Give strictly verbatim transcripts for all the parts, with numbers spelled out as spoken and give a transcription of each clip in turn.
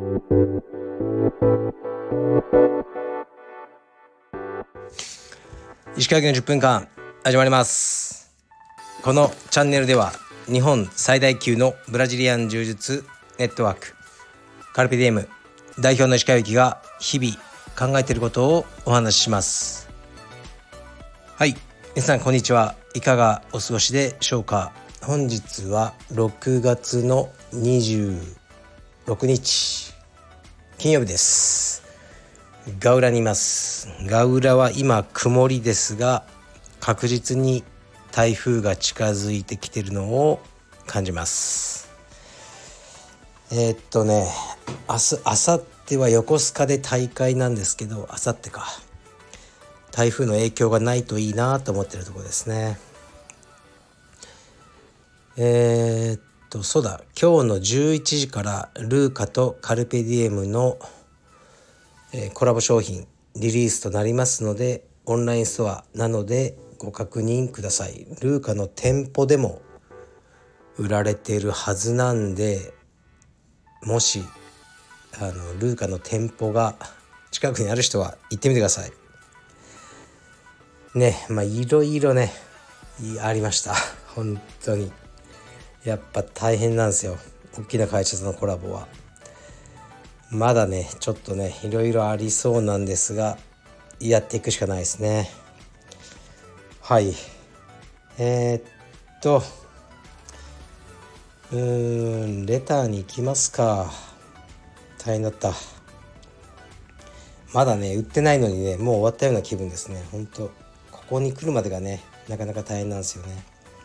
石川県のじゅっぷんかん始まります。このチャンネルでは日本最大級のブラジリアン柔術ネットワークカルペディエム代表の石川由紀が日々考えていることをお話しします。はい、皆さんこんにちは。いかがお過ごしでしょうか。本日はろくがつのにじゅうろくにち金曜日です。ガウラにいます。ガウラは今曇りですが、確実に台風が近づいてきているのを感じます。えー、っとね明日明後日は横須賀で大会なんですけど、明後日か台風の影響がないといいなと思っているところですね。えー、っとそうだ今日のじゅういちじからルーカとカルペディエムのえー、コラボ商品リリースとなりますので、オンラインストアなのでご確認ください。ルーカの店舗でも売られているはずなんで、もしあのルーカの店舗が近くにある人は行ってみてくださいね。まあいろいろねありました。本当にやっぱ大変なんですよ。大きな会社とのコラボはまだねちょっとねいろいろありそうなんですが、やっていくしかないですね。はいえー、っとうーんレターに行きますか。大変だった。まだね売ってないのにねもう終わったような気分ですね。本当ここに来るまでがねなかなか大変なんですよね。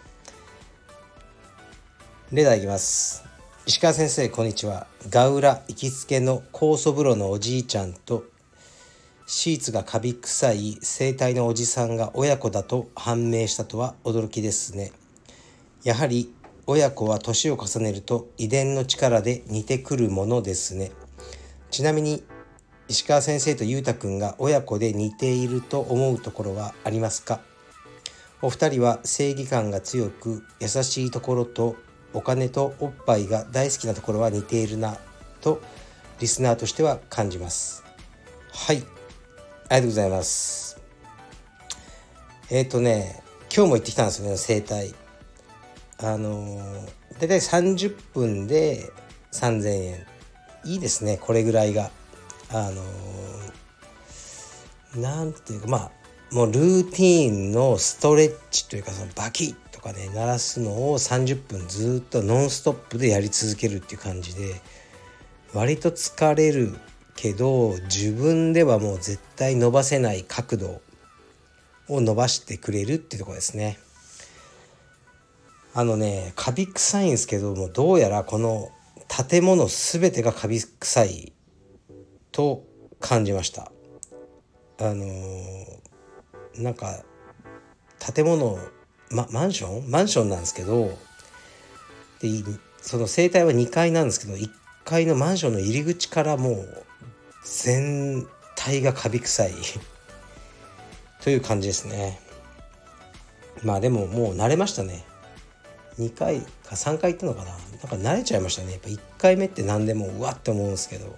レターいきます。石川先生こんにちは。ガウラ行きつけの酵素風呂のおじいちゃんとシーツがカビ臭い整体のおじさんが親子だと判明したとは驚きですね。やはり親子は年を重ねると遺伝の力で似てくるものですね。ちなみに石川先生とゆうたくんが親子で似ていると思うところはありますか。お二人は正義感が強く優しいところとお金とおっぱいが大好きなところは似ているなとリスナーとしては感じます。はい、ありがとうございます。えっ、ー、とね今日も行ってきたんですよね整体。あのー、だいたいさんじゅっぷんでさんぜんえん。いいですねこれぐらいが。あのー、なんていうかまあもうルーティーンのストレッチというかそのバキッとかね鳴らすのをさんじゅっぷんずっとノンストップでやり続けるっていう感じで、割と疲れるけど自分ではもう絶対伸ばせない角度を伸ばしてくれるっていうところですね。あのねカビ臭いんですけども、どうやらこの建物すべてがカビ臭いと感じました。あのー、なんか建物、ま、マンションマンションなんですけど、でその整体はにかいなんですけど、いっかいのマンションの入り口からもう全体がカビ臭いという感じですね。まあでももう慣れましたね。にかいかさんかい行ったのかな。なんか慣れちゃいましたね。やっぱいっかいめって何でもうわって思うんですけど、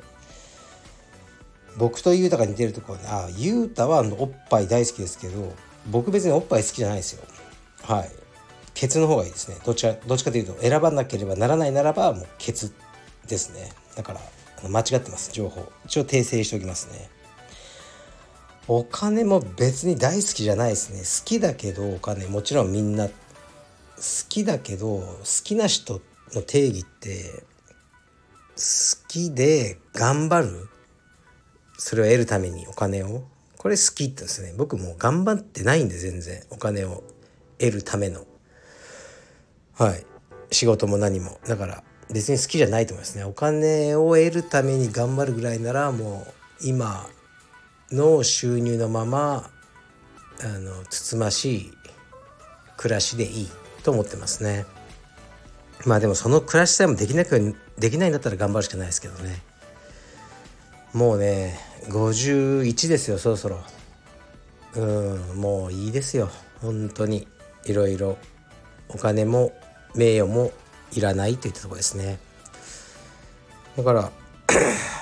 僕とゆうたが似てるところね。あ、ゆうたはおっぱい大好きですけど、僕別におっぱい好きじゃないですよ。はい、ケツの方がいいですね。どっちかどっちかというと選ばなければならないならばもうケツですね。だから間違ってます。情報一応訂正しておきますね。お金も別に大好きじゃないですね。好きだけどお金もちろんみんな好きだけど、好きな人の定義って好きで頑張る、それを得るためにお金を、これ好きってですね。僕もう頑張ってないんで全然お金を得るためのはい仕事も何もだから別に好きじゃないと思いますね。お金を得るために頑張るぐらいならもう今の収入のままあのつつましい暮らしでいいと思ってますね。まあでもその暮らしさえもできなくできないんだったら頑張るしかないですけどね。もうねごじゅういちですよそろそろ。うんもういいですよ本当に。いろいろお金も名誉もいらないといったところですね。だから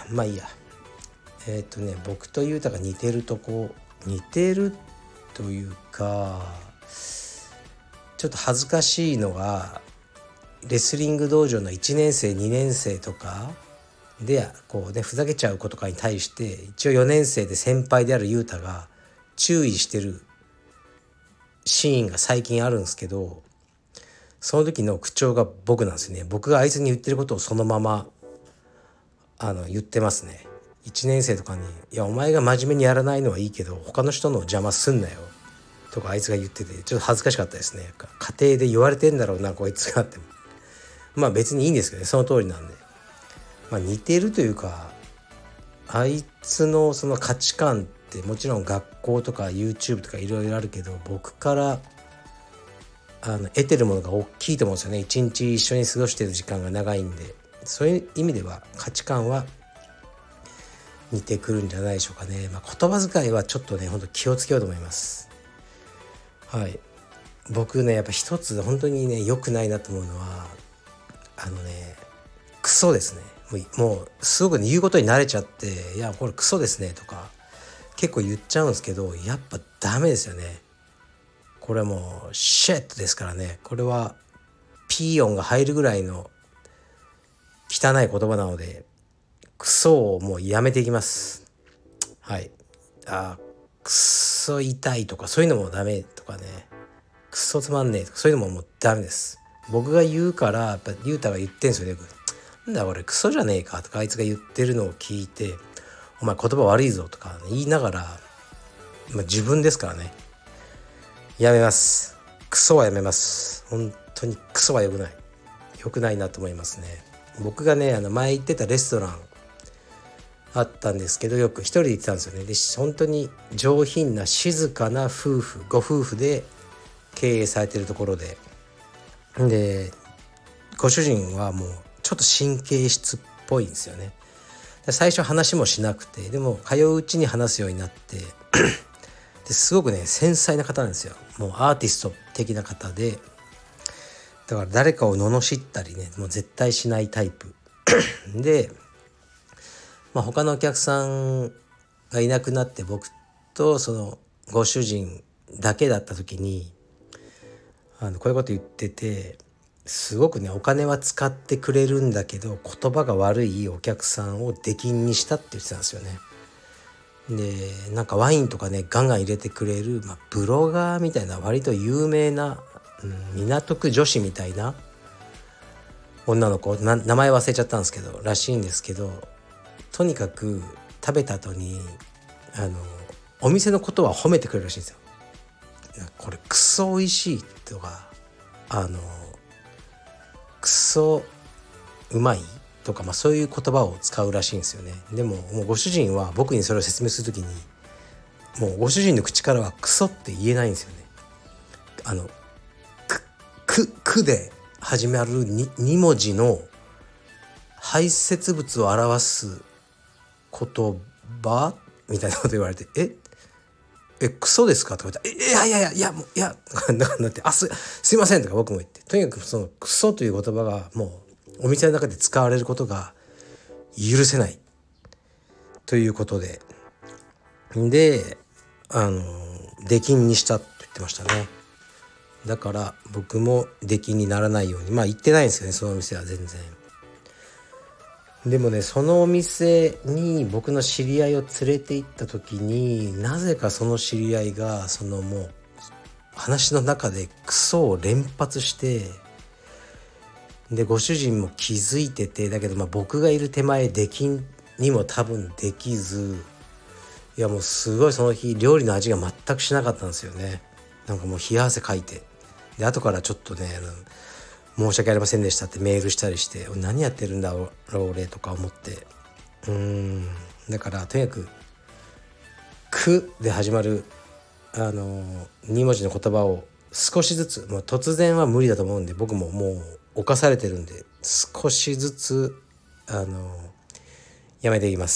まあいいや。えっとね僕とゆうたが似てるとこ似てるというかちょっと恥ずかしいのがレスリング道場のいちねん生にねん生とかでこうねふざけちゃう子とかに対して一応よねん生で先輩であるゆうたが注意してるシーンが最近あるんですけど、その時の口調が僕なんですね。僕があいつに言ってることをそのままあの言ってますね。いちねん生とかに「いやお前が真面目にやらないのはいいけど他の人の邪魔すんなよ」とかあいつが言っててちょっと恥ずかしかったですね。家庭で言われてんだろうなこいつがって。まあ別にいいんですけどね、その通りなんで。まあ似てるというかあいつのその価値観ってもちろん学校とか YouTube とかいろいろあるけど僕からあの得てるものが大きいと思うんですよね。一日一緒に過ごしてる時間が長いんで、そういう意味では価値観は似てくるんじゃないでしょうかね。まあ、言葉遣いはちょっとね本当気をつけようと思います。はい、僕ねやっぱ一つ本当にね良くないなと思うのはあのねクソですね。もうすごく、ね、言うことに慣れちゃっていやこれクソですねとか結構言っちゃうんですけどやっぱダメですよね。これはもうシェットですからね。これはピー音が入るぐらいの汚い言葉なのでクソをもうやめていきます。はい。あクソ痛いとかそういうのもダメとかね、クソつまんねえとかそういうのももうダメです。僕が言うからやっぱゆうたが言ってんすよね。なんだ俺クソじゃねえかとかあいつが言ってるのを聞いてお前言葉悪いぞとか、ね、言いながら、まあ、自分ですからねやめます。クソはやめます。本当にクソは良くない良くないなと思いますね。僕がねあの前行ってたレストランあったんですけどよく一人で行ってたんですよね。で本当に上品な静かな夫婦ご夫婦で経営されてるところででご主人はもうちょっと神経質っぽいんですよね。最初話もしなくてでも通ううちに話すようになってですごくね繊細な方なんですよ。もうアーティスト的な方でだから誰かを罵ったりねもう絶対しないタイプで、まあ、他のお客さんがいなくなって僕とそのご主人だけだった時にあのこういうこと言っててすごくねお金は使ってくれるんだけど言葉が悪いお客さんを出禁にしたって言ってたんですよね。でなんかワインとかねガンガン入れてくれる、まあ、ブロガーみたいな割と有名な、うん、港区女子みたいな女の子な名前忘れちゃったんですけどらしいんですけどとにかく食べた後にあのお店のことは褒めてくれるらしいんですよ。これクソ美味しいとかあのクソうまいとか、まあ、そういう言葉を使うらしいんですよね。でももうご主人は僕にそれを説明するときにもうご主人の口からはクソって言えないんですよね。あのくくくで始まる に, に文字の排泄物を表す言葉みたいなこと言われてええクソですかとか言ったらえいやいやいやいやもういやなってあすすいませんとか僕も言ってとにかくそのクソという言葉がもうお店の中で使われることが許せないということでであの出禁にしたって言ってましたね。だから僕も出禁にならないようにまあ言ってないんですよねそのお店は全然。でもねそのお店に僕の知り合いを連れて行った時になぜかその知り合いがそのもう話の中でクソを連発してでご主人も気づいててだけどまあ僕がいる手前出禁にも多分できずいやもうすごいその日料理の味が全くしなかったんですよね。なんかもう冷や汗かいてで後からちょっとね申し訳ありませんでしたってメールしたりして何やってるんだろう俺とか思ってうーんだからとにかくくで始まるあのに文字の言葉を少しずつもう突然は無理だと思うんで僕ももう犯されてるんで少しずつあのやめていきます。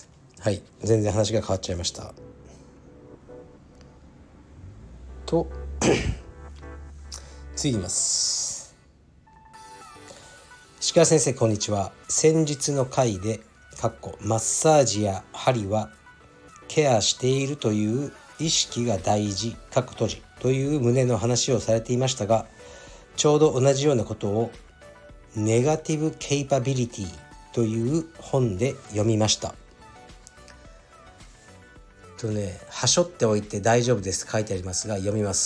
はい全然話が変わっちゃいましたと次いきます。石川先生こんにちは。先日の回でかっこマッサージや針はケアしているという意識が大事かっこ閉じという旨の話をされていましたが、ちょうど同じようなことをネガティブケイパビリティという本で読みました。とね、はしょっておいて大丈夫です書いてありますが、読みます。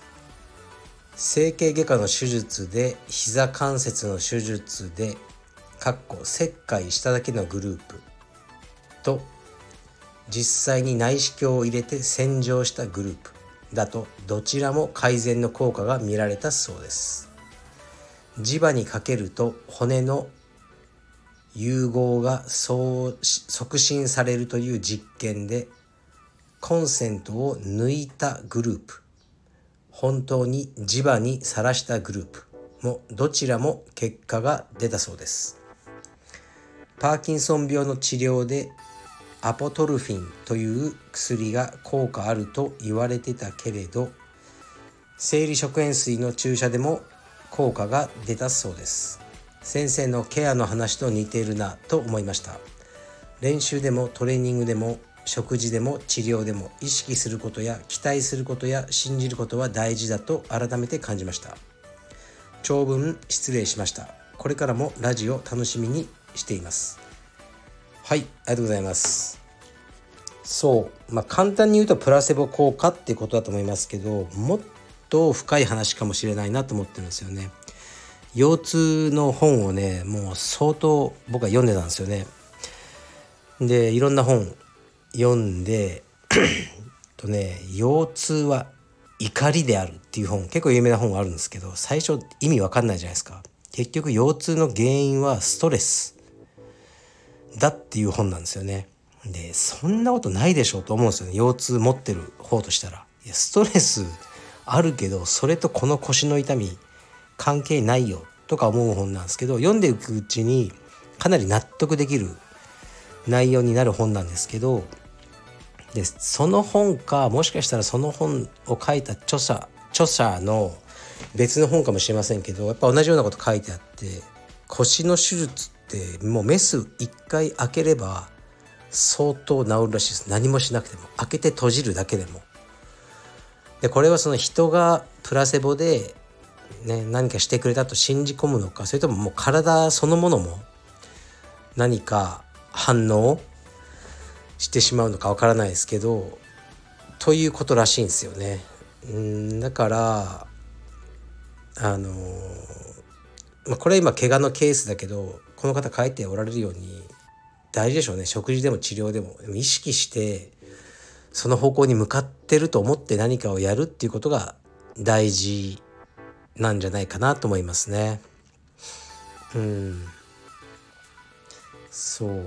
整形外科の手術で膝関節の手術でかっこ切開しただけのグループと実際に内視鏡を入れて洗浄したグループだとどちらも改善の効果が見られたそうです。磁場にかけると骨の融合がそう促進されるという実験で、コンセントを抜いたグループ、本当に磁場にさらしたグループもどちらも結果が出たそうです。パーキンソン病の治療でアポトルフィンという薬が効果あると言われてたけれど、生理食塩水の注射でも効果が出たそうです。先生のケアの話と似ているなと思いました。練習でもトレーニングでも食事でも治療でも意識することや期待することや信じることは大事だと改めて感じました。長文失礼しました。これからもラジオ楽しみにしています。はい、ありがとうございます。そう、まあ簡単に言うとプラセボ効果っていうことだと思いますけど、もっと深い話かもしれないなと思ってるんですよね。腰痛の本をね、もう相当僕は読んでたんですよね。で、いろんな本読んでとね、腰痛は怒りであるっていう本、結構有名な本があるんですけど、最初意味わかんないじゃないですか。結局腰痛の原因はストレスだっていう本なんですよね。で、そんなことないでしょうと思うんですよね。腰痛持ってる方としたら、いやストレスあるけどそれとこの腰の痛み関係ないよとか思う本なんですけど、読んでいくうちにかなり納得できる内容になる本なんですけど、でその本か、もしかしたらその本を書いた著者著者の別の本かもしれませんけど、やっぱ同じようなこと書いてあって、腰の手術ってもうメスいっかい開ければ相当治るらしいです。何もしなくても、開けて閉じるだけでも。でこれはその人がプラセボで、ね、何かしてくれたと信じ込むのか、それとももう体そのものも何か反応してしまうのかわからないですけど、ということらしいんですよね。うんだからあのーまあ、これ今怪我のケースだけど、この方書いておられるように大事でしょうね。食事でも治療でも、でも意識してその方向に向かってると思って何かをやるっていうことが大事なんじゃないかなと思いますね。うんそう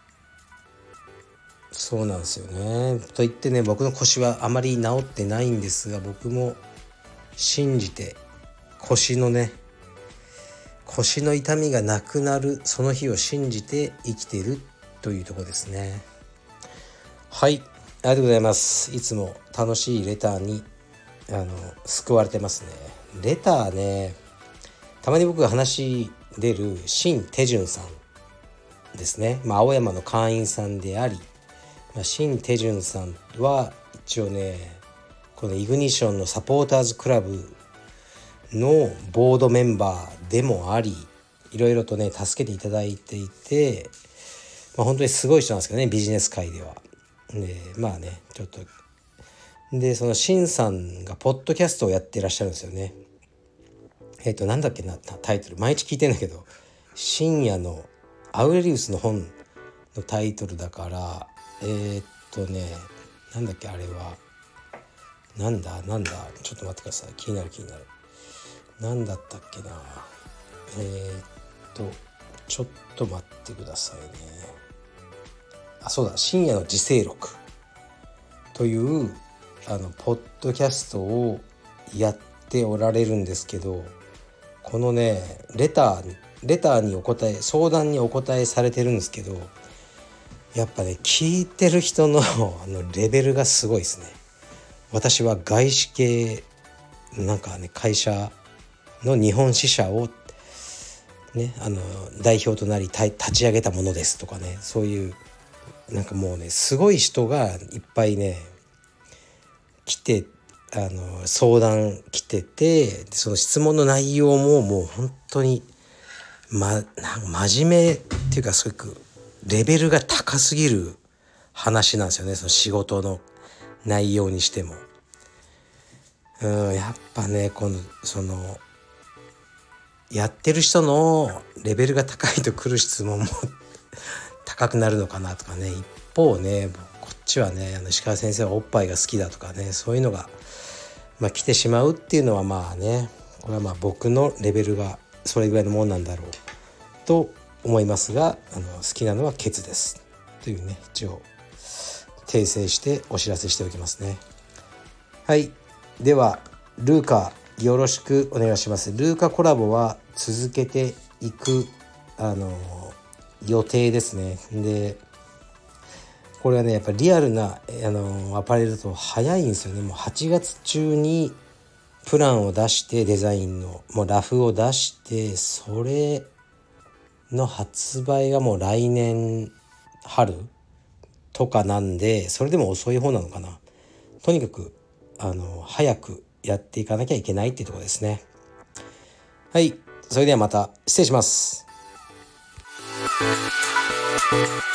そうなんですよね。と言ってね、僕の腰はあまり治ってないんですが、僕も信じて腰のね腰の痛みがなくなるその日を信じて生きているというところですね。はい、ありがとうございます。いつも楽しいレターにあの救われてますね。レターね、たまに僕が話出る新手順さんですね。まあ、青山の会員さんであり、まあ、新手順さんは一応ね、このイグニッションのサポーターズクラブのボードメンバーでもあり、いろいろとね助けていただいていて、まあ、本当にすごい人なんですけどね、ビジネス界では。でまあねちょっとでそのシンさんがポッドキャストをやってらっしゃるんですよね。えっとなんだっけなタイトル、毎日聞いてんだけど、深夜のアウレリウスの本のタイトルだから、えー、っとねなんだっけあれはなんだなんだちょっと待ってください、気になる気になる。なんだったっけなえー、っとちょっと待ってくださいね。あ、そうだ、深夜の自省録というあのポッドキャストをやっておられるんですけど、このねレターレターにお答え相談にお答えされてるんですけど、やっぱね聞いてる人のあのレベルがすごいですね。私は外資系なんかね会社の日本支社をね、あの代表となり立ち上げたものですとかね、そういうなんかもうねすごい人がいっぱいね来て、あの相談来てて、その質問の内容ももう本当に、ま、なん真面目っていうかすごくレベルが高すぎる話なんですよね、その仕事の内容にしても。うんやっぱねこのそのやってる人のレベルが高いと来る質問も高くなるのかなとかね。一方ねこっちはね、あの石川先生はおっぱいが好きだとかね、そういうのが、まあ、来てしまうっていうのはまあね、これはまあ僕のレベルがそれぐらいのもんなんだろうと思いますが、あの好きなのはケツですというね、一応訂正してお知らせしておきますね。はい、ではルーカよろしくお願いします。ルーカコラボは続けていくあの予定ですね。でこれはねやっぱりリアルなあのアパレルだと早いんですよね。もうはちがつ中にプランを出して、デザインのもうラフを出して、それの発売がもう来年春とかなんで、それでも遅い方なのかな。とにかくあの早くやっていかなきゃいけないっていうところですね。はい、それではまた失礼します。